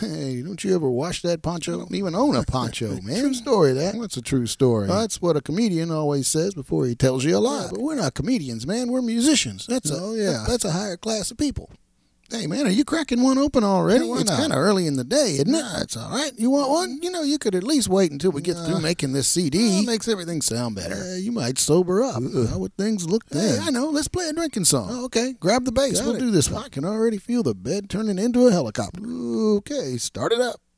Hey, don't you ever wash that poncho? Don't even own a poncho, man. True story, that. What's a true story? That's what a comedian always says before he tells you a lie. Yeah, but we're not comedians, man. We're musicians. That's a higher class of people. Hey, man, are you cracking one open already? It's kind of early in the day, isn't it? That's all right. You want one? You know, you could at least wait until we get through making this CD. It makes everything sound better. You might sober up. How would things look then? Hey, I know. Let's play a drinking song. Oh, okay. Grab the bass. We'll do this one. I can already feel the bed turning into a helicopter. Okay, start it up.